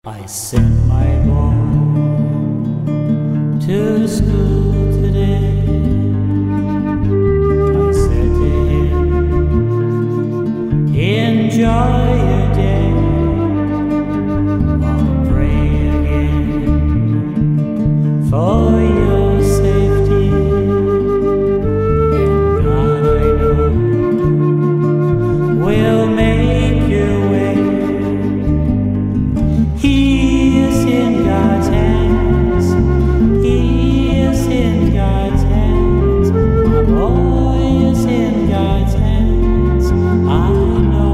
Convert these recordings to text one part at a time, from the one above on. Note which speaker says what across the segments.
Speaker 1: I sent my boy to school today. I said to him, enjoy your day. I'll pray again for your safety. And God, I know, will make your way. He is in God's hands. He is in God's hands. My boy is in God's hands. I know.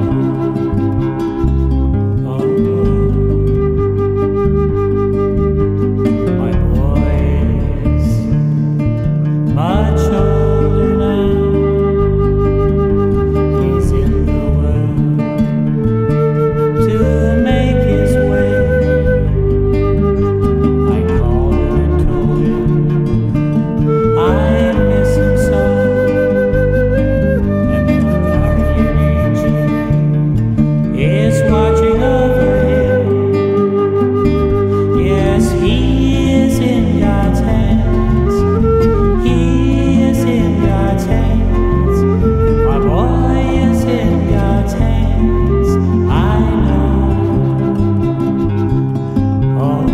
Speaker 1: Oh, my boy is much older now. He's in the world to make his way. I called him and told him I miss him so, and the guardian angel is watching over him. Yes, he is in God's hands. He is in God's hands. My boy is in God's hands. I know. Oh,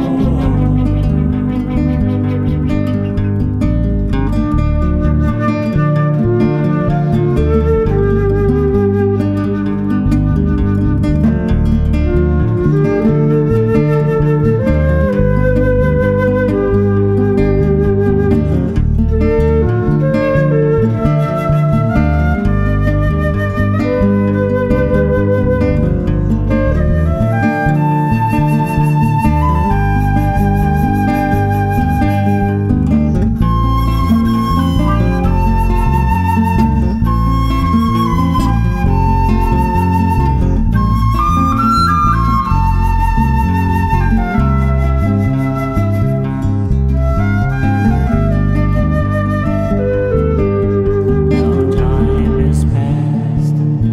Speaker 1: now time has passed,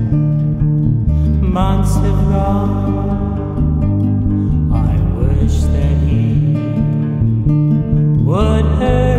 Speaker 1: months have gone. I wish that he would hurry.